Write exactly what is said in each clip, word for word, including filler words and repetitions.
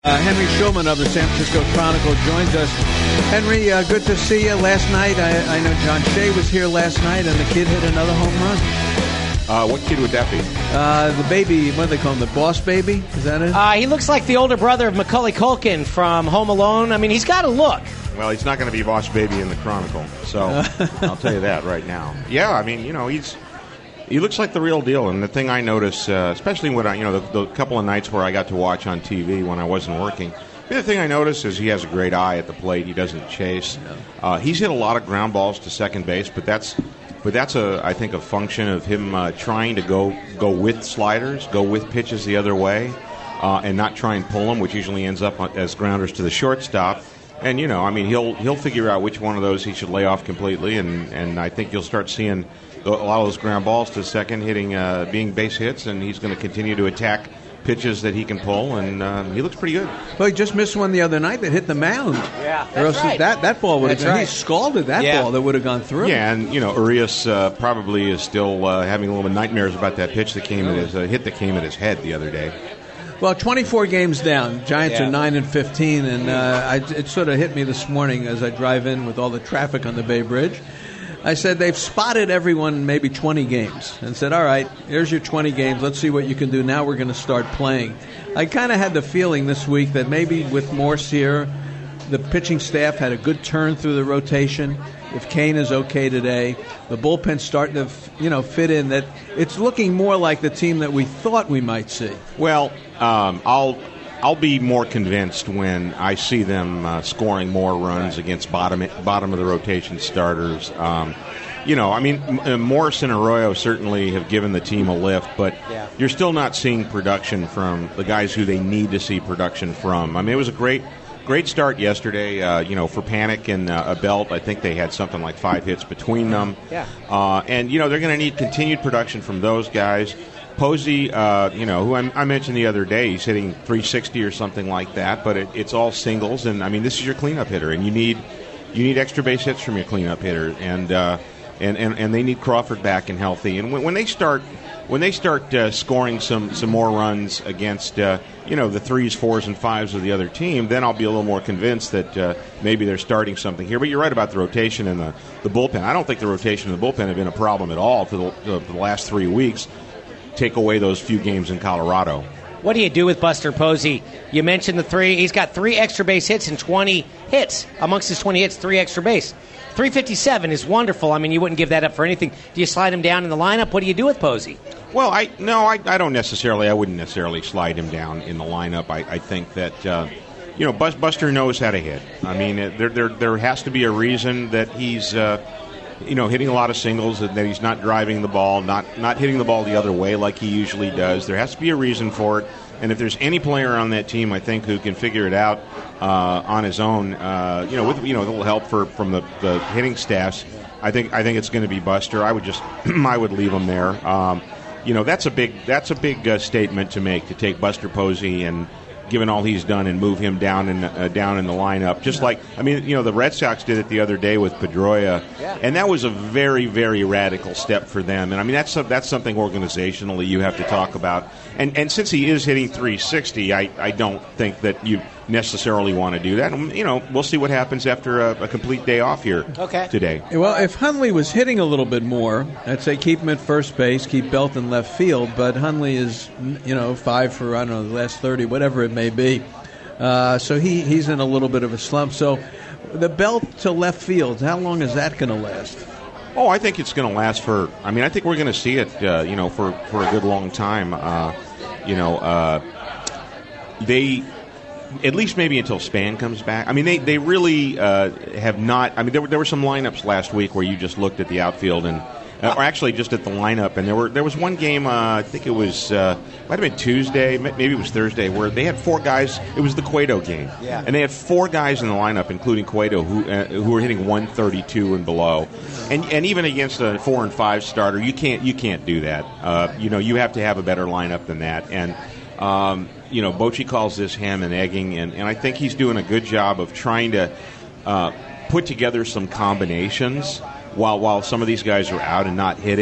Uh, Henry Schulman of the San Francisco Chronicle joins us. Henry, uh, good to see you. Last night, I, I know John Shea was here last night, and the kid hit another home run. Uh, what kid would that be? Uh, the baby, what do they call him, the boss baby? Is that it? Uh, he looks like the older brother of Macaulay Culkin from Home Alone. I mean, he's got a look. Well, he's not going to be boss baby in the Chronicle, so I'll tell you that right now. Yeah, I mean, you know, he's... He looks like the real deal, and the thing I notice, uh, especially when I, you know, the, the couple of nights where I got to watch on T V when I wasn't working, the thing I notice is he has a great eye at the plate. He doesn't chase. Uh, he's hit a lot of ground balls to second base, but that's, but that's a, I think, a function of him uh, trying to go go with sliders, go with pitches the other way, uh, and not try and pull them, which usually ends up as grounders to the shortstop. And you know, I mean, he'll he'll figure out which one of those he should lay off completely, and, and I think you'll start seeing a lot of those ground balls to second hitting, uh, being base hits, and he's going to continue to attack pitches that he can pull, and uh, he looks pretty good. Well, he just missed one the other night that hit the mound. Yeah, that's or else right. That, that ball would have That's gone. right. He scalded that Yeah. ball that would have gone through. Yeah, and you know, Urias uh, probably is still uh, having a little bit of nightmares about that pitch that came at his uh, hit that came at his head the other day. Well, twenty-four games down. Giants Yeah. are nine and fifteen, and uh, I, it sort of hit me this morning as I drive in with all the traffic on the Bay Bridge. I said they've spotted everyone maybe twenty games and said, all right, here's your twenty games. Let's see what you can do. Now we're going to start playing. I kind of had the feeling this week that maybe with Morse here, the pitching staff had a good turn through the rotation. If Kane is okay today, the bullpen's starting to, you know, fit in. That it's looking more like the team that we thought we might see. Well, um, I'll I'll be more convinced when I see them uh, scoring more runs against bottom bottom of the rotation starters. Um, you know, I mean, M- Morris and Arroyo certainly have given the team a lift, but Yeah. you're still not seeing production from the guys who they need to see production from. I mean, it was a great. Great start yesterday, uh, you know, for Panic and uh, a Belt. I think they had something like five hits between them. Yeah. Uh, and, you know, they're going to need continued production from those guys. Posey, uh, you know, who I, I mentioned the other day, he's hitting three sixty or something like that, but it, it's all singles. And, I mean, this is your cleanup hitter, and you need you need extra base hits from your cleanup hitter. And, uh, and, and, and they need Crawford back and healthy. And when, when they start... When they start uh, scoring some, some more runs against, uh, you know, the threes, fours, and fives of the other team, then I'll be a little more convinced that uh, maybe they're starting something here. But you're right about the rotation and the, the bullpen. I don't think the rotation and the bullpen have been a problem at all for the, uh, for the last three weeks. Take away those few games in Colorado. What do you do with Buster Posey? You mentioned the three. He's got three extra base hits and twenty hits. Amongst his twenty hits, three extra base. three fifty-seven is wonderful. I mean, you wouldn't give that up for anything. Do you slide him down in the lineup? What do you do with Posey? Well, I no, I, I don't necessarily. I wouldn't necessarily slide him down in the lineup. I, I think that uh, you know Bus, Buster knows how to hit. I mean, uh, there there there has to be a reason that he's uh, you know hitting a lot of singles, and that he's not driving the ball, not not hitting the ball the other way like he usually does. There has to be a reason for it. And if there's any player on that team, I think, who can figure it out uh, on his own, uh, you know, with you know a little help for from the, the hitting staffs, I think I think it's going to be Buster. I would just I would leave him there. Um, You know, that's a big that's a big uh, statement to make, to take Buster Posey and, given all he's done, and move him down in uh, down in the lineup. Just like, I mean, you know, the Red Sox did it the other day with Pedroia, Yeah. and that was a very, very radical step for them. And I mean, that's a, that's something organizationally you have to talk about. And and since he is hitting three sixty, I, I don't think that you necessarily want to do that. And, you know, we'll see what happens after a, a complete day off here Okay. today. Well, if Hundley was hitting a little bit more, I'd say keep him at first base, keep Belt in left field. But Hundley is, you know, five for, I don't know, the last thirty, whatever it may be. Uh, so he, he's in a little bit of a slump. So the Belt to left field, how long is that going to last? Oh, I think it's going to last for, I mean, I think we're going to see it, uh, you know, for, for a good long time. Uh, you know, uh, they... At least maybe until Span comes back. I mean, they, they really uh, have not. I mean, there were there were some lineups last week where you just looked at the outfield and, uh, or actually just at the lineup, and there were there was one game. Uh, I think it was uh, might have been Tuesday, maybe it was Thursday, where they had four guys. It was the Cueto game, Yeah. and they had four guys in the lineup, including Cueto, who uh, who were hitting one thirty-two and below, and and even against a four and five starter, you can't you can't do that. Uh, you know, you have to have a better lineup than that, and. Um, you know, Bochy calls this ham and egging, and, and I think he's doing a good job of trying to uh, put together some combinations while while some of these guys are out and not hitting.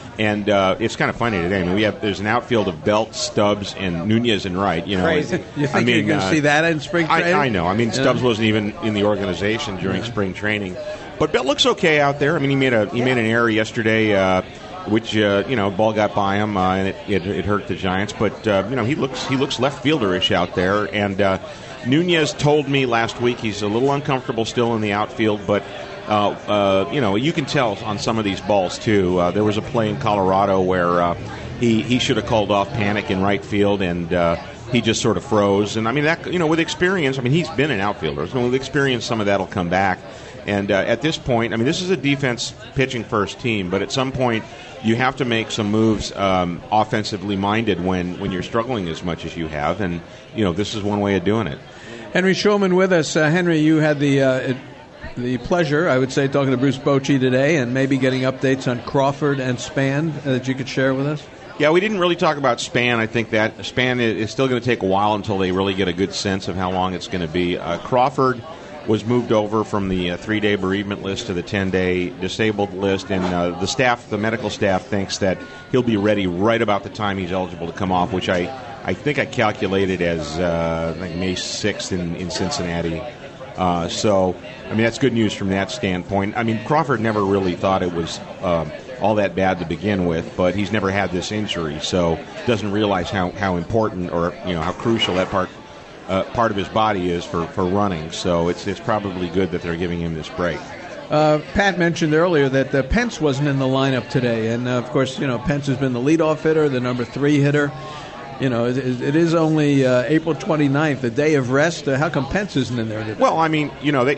And uh, it's kind of funny today. I mean, we have there's an outfield of Belt, Stubbs, and Nunez and Wright. You know, Crazy. You think I mean, you're going to uh, see that in spring training? I, I know. I mean, Stubbs Yeah. wasn't even in the organization during Yeah. spring training, but Belt looks okay out there. I mean, he made a he made an error yesterday, uh, which uh, you know, ball got by him uh, and it, it, it hurt the Giants. But uh, you know, he looks he looks left fielderish out there. And uh, Nunez told me last week he's a little uncomfortable still in the outfield, but. Uh, uh, you know, you can tell on some of these balls, too. Uh, there was a play in Colorado where uh, he, he should have called off Panic in right field, and uh, he just sort of froze. And, I mean, that you know, with experience, I mean, he's been an outfielder. So with experience, some of that will come back. And uh, at this point, I mean, this is a defense pitching first team, but at some point you have to make some moves um, offensively minded when, when you're struggling as much as you have. And, you know, this is one way of doing it. Henry Schulman with us. Uh, Henry, you had the... Uh, it- The pleasure, I would say, talking to Bruce Bochy today and maybe getting updates on Crawford and Span uh, that you could share with us. Yeah, we didn't really talk about Span. I think that Span is still going to take a while until they really get a good sense of how long it's going to be. Uh, Crawford was moved over from the uh, three-day bereavement list to the ten-day disabled list, and uh, the staff, the medical staff, thinks that he'll be ready right about the time he's eligible to come off, which I, I think I calculated as uh, like May sixth in, in Cincinnati. Uh, so, I mean, that's good news from that standpoint. I mean, Crawford never really thought it was um, all that bad to begin with, but he's never had this injury, so doesn't realize how, how important or, you know, how crucial that part uh, part of his body is for, for running. So it's it's probably good that they're giving him this break. Uh, Pat mentioned earlier that uh, Pence wasn't in the lineup today, and uh, of course, you know, Pence has been the leadoff hitter, the number three hitter. You know, it, it is only uh, April twenty-ninth, the day of rest. Uh, how come Pence isn't in there today? Well, I mean, you know, they,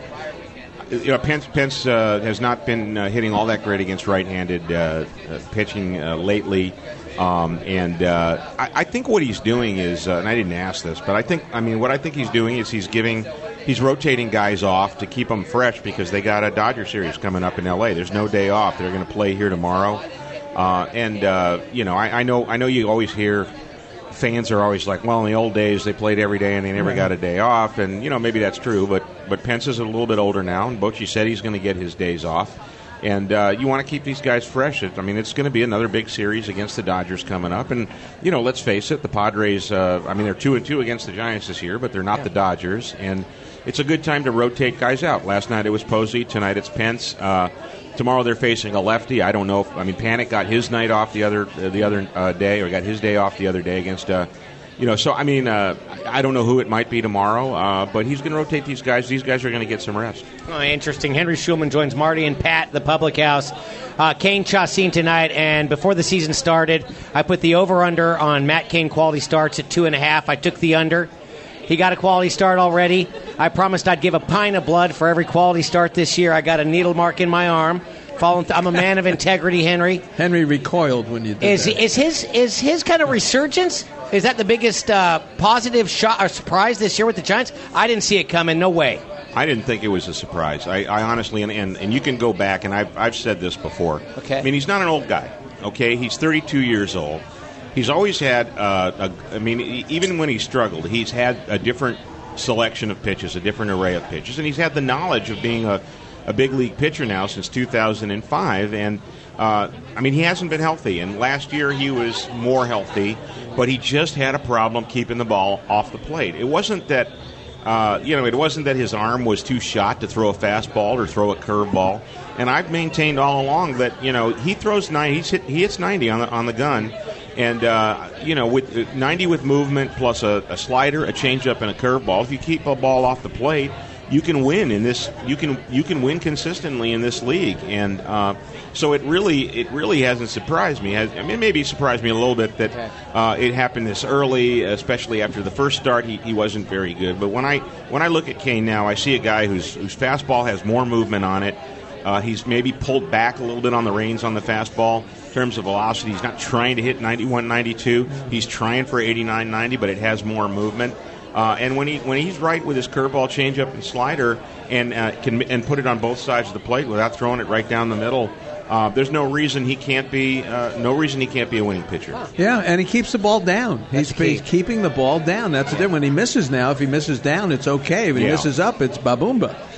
you know, Pence, Pence uh, has not been uh, hitting all that great against right-handed uh, uh, pitching uh, lately, um, and uh, I, I think what he's doing is, uh, and I didn't ask this, but I think, I mean, what I think he's doing is he's giving, he's rotating guys off to keep them fresh because they got a Dodger series coming up in L A. There's no day off. They're going to play here tomorrow, uh, and uh, you know, I, I know, I know, you always hear. Fans are always like, well, in the old days they played every day and they never right. got a day off, and you know maybe that's true, but but Pence is a little bit older now, and Bochy said he's going to get his days off, and uh, you want to keep these guys fresh. I mean, it's going to be another big series against the Dodgers coming up, and you know, let's face it, the Padres. Uh, I mean, they're two and two against the Giants this year, but they're not yeah. the Dodgers, and it's a good time to rotate guys out. Last night it was Posey, tonight it's Pence. Uh, Tomorrow they're facing a lefty. I don't know if I mean Panic got his night off the other uh, the other uh, day, or got his day off the other day against, uh, you know. So I mean, uh, I don't know who it might be tomorrow, uh, but he's going to rotate these guys. These guys are going to get some rest. Oh, interesting. Henry Schulman joins Marty and Pat, the Public House. Uh, Kane Chacin tonight, and before the season started, I put the over/under on Matt Cain quality starts at two and a half. I took the under. He got a quality start already. I promised I'd give a pint of blood for every quality start this year. I got a needle mark in my arm. Following th- I'm a man of integrity, Henry. Henry recoiled when you did is, that. Is his is his kind of resurgence, is that the biggest uh, positive shot or surprise this year with the Giants? I didn't see it coming. No way. I didn't think it was a surprise. I, I honestly, and, and, and you can go back, and I've, I've said this before. Okay. I mean, he's not an old guy, okay? He's thirty-two years old. He's always had, uh, a, I mean, even when he struggled, he's had a different selection of pitches, a different array of pitches, and he's had the knowledge of being a, a big league pitcher now since two thousand five, and uh, I mean, he hasn't been healthy, and last year he was more healthy, but he just had a problem keeping the ball off the plate. It wasn't that, uh, you know, it wasn't that his arm was too shot to throw a fastball or throw a curveball, and I've maintained all along that, you know, he throws nine, he's hit, he hits ninety on the on the gun. And, uh, you know, with ninety with movement plus a, a slider, a changeup, and a curveball, if you keep a ball off the plate, you can win in this. You can you can win consistently in this league, and uh, so it really it really hasn't surprised me. I mean, maybe it surprised me a little bit that uh, it happened this early, especially after the first start. He, he wasn't very good, but when I when I look at Cain now, I see a guy whose whose fastball has more movement on it. Uh, he's maybe pulled back a little bit on the reins on the fastball in terms of velocity. He's not trying to hit ninety-one, ninety-two. He's trying for eighty-nine, ninety, but it has more movement. Uh, and when he when he's right with his curveball, changeup, and slider, and uh, can and put it on both sides of the plate without throwing it right down the middle, uh, there's no reason he can't be uh, no reason he can't be a winning pitcher. Yeah, and he keeps the ball down. He's, he's keeping the ball down. That's the difference. When he misses now, if he misses down, it's okay. If he Yeah. misses up, it's baboomba.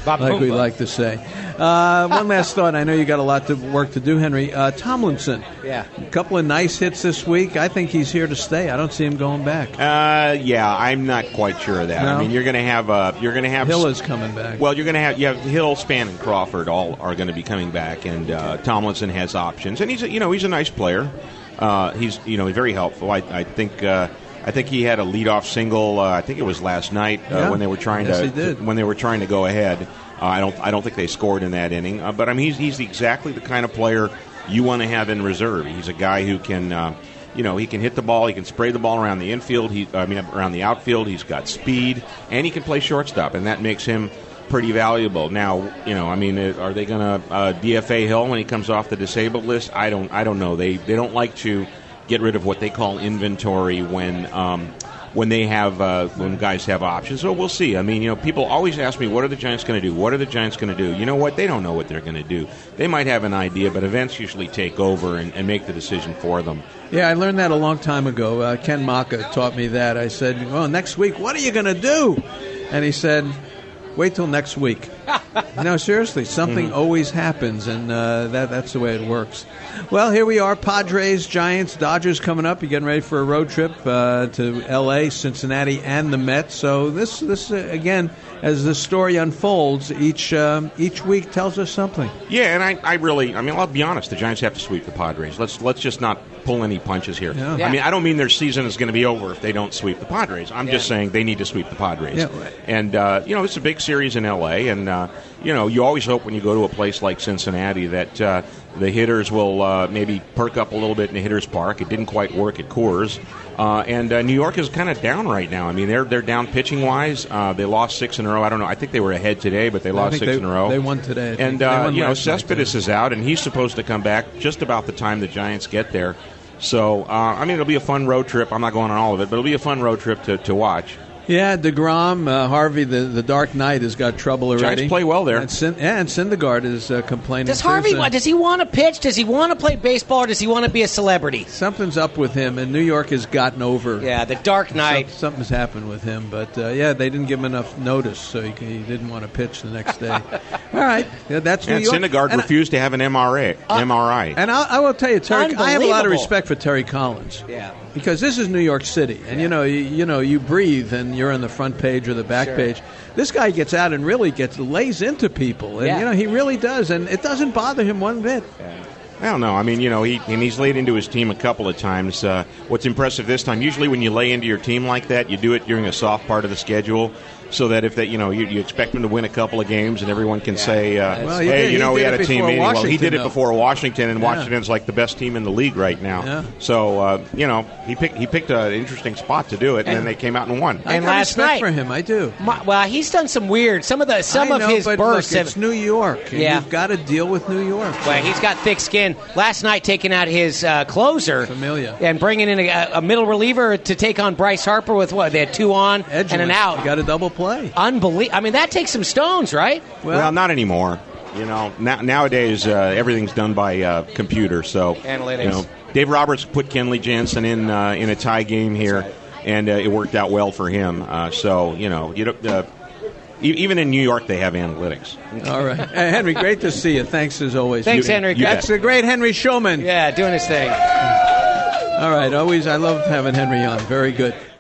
like we like to say. Uh, one last thought. I know you got a lot of work to do, Henry. Uh, Tomlinson. Yeah. A couple of nice hits this week. I think he's here to stay. I don't see him going back. Uh, yeah, I'm not quite sure of that. No? I mean, you're going to have uh, you're going to have Hill is coming back. Well, you're going to have you have Hill, Span, and Crawford all are going to be coming back, and uh, Tomlinson has options, and he's a, you know he's a nice player. Uh, he's you know very helpful. I, I think. Uh, I think he had a leadoff single. Uh, I think it was last night uh, yeah. when they were trying yes, to, he did. to when they were trying to go ahead. Uh, I don't I don't think they scored in that inning. Uh, but I mean he's he's exactly the kind of player you want to have in reserve. He's a guy who can uh, you know he can hit the ball, he can spray the ball around the infield. He I mean around the outfield. He's got speed and he can play shortstop, and that makes him pretty valuable. Now you know I mean are they going to uh, D F A Hill when he comes off the disabled list? I don't I don't know. They they don't like to get rid of what they call inventory when. Um, when they have uh, when guys have options. So we'll see. I mean, you know, people always ask me, what are the Giants going to do? What are the Giants going to do? You know what? They don't know what they're going to do. They might have an idea, but events usually take over and, and make the decision for them. Yeah, I learned that a long time ago. Uh, Ken Maka taught me that. I said, well, next week, what are you going to do? And he said, wait till next week. No, seriously, something mm-hmm. always happens, and uh, that that's the way it works. Well, here we are, Padres, Giants, Dodgers coming up. You're getting ready for a road trip uh, to L A, Cincinnati, and the Mets. So this, this uh, again, as the story unfolds, each um, each week tells us something. Yeah, and I, I really, I mean, I'll be honest, the Giants have to sweep the Padres. Let's let's just not pull any punches here. Yeah. Yeah. I mean, I don't mean their season is going to be over if they don't sweep the Padres. I'm yeah. just saying they need to sweep the Padres. Yeah. And, uh, you know, it's a big series in L A, and, uh, you know, you always hope when you go to a place like Cincinnati that uh, the hitters will uh, maybe perk up a little bit in the hitter's park. It didn't quite work at Coors. Uh, and uh, New York is kind of down right now. I mean, they're they're down pitching-wise. Uh, they lost six in a row. I don't know. I think they were ahead today, but they lost six they, in a row. They won today. And, uh, you know, Cespedes is out, and he's supposed to come back just about the time the Giants get there. So, uh, I mean, it'll be a fun road trip. I'm not going on all of it, but it'll be a fun road trip to, to watch. Yeah, DeGrom, uh, Harvey, the, the Dark Knight has got trouble already. Giants play well there. And, Sin- yeah, and Syndergaard is uh, complaining. Does too, Harvey, so does he want to pitch? Does he want to play baseball, or does he want to be a celebrity? Something's up with him, and New York has gotten over. Yeah, the Dark Knight. Some, something's happened with him, but uh, yeah, they didn't give him enough notice, so he, he didn't want to pitch the next day. All right, yeah, that's and New York. Syndergaard and refused I, to have an M R I. Uh, M R I. And I, I will tell you, Terry, I have a lot of Unbelievable. respect for Terry Collins. Yeah. Because this is New York City, and Yeah. you know, you, you know, you breathe, and you're on the front page or the back Sure. page. This guy gets out and really gets lays into people, and Yeah. you know, he really does, and it doesn't bother him one bit. I don't know. I mean, you know, he and he's laid into his team a couple of times. Uh, what's impressive this time, usually when you lay into your team like that, you do it during a soft part of the schedule, so that if that, you know, you, you expect them to win a couple of games, and everyone can say, uh, Well, he hey, did- you know, he we did had it a team before meeting. Well, he Washington, did it though. before Washington, and Yeah. Washington's like the best team in the league right now. Yeah. So, uh, you know, he picked he picked an interesting spot to do it, and, And- then they came out and won. I And got last respect night- for him, I do. My, well, he's done some weird. Some of the some I of know, his but bursts. look, have, it's New York. And Yeah. you've got to deal with New York. Well, he's got thick skin. Last night, taking out his uh, closer, Familia. and bringing in a, a middle reliever to take on Bryce Harper with what they had two on Edgelin, and an out. You got a double play. Unbelievable. I mean, that takes some stones, right? Well, not anymore. You know, now, nowadays uh, everything's done by uh, computer. So, Analytics. You know, Dave Roberts put Kenley Jansen in uh, in a tie game here, and uh, it worked out well for him. Uh, so, you know, you don't, uh, e- even in New York they have analytics. All right, hey, Henry, great to see you. Thanks as always. Thanks, You- Henry. you That's the great Henry Showman. Yeah, doing his thing. All right, always. I love having Henry on. Very good.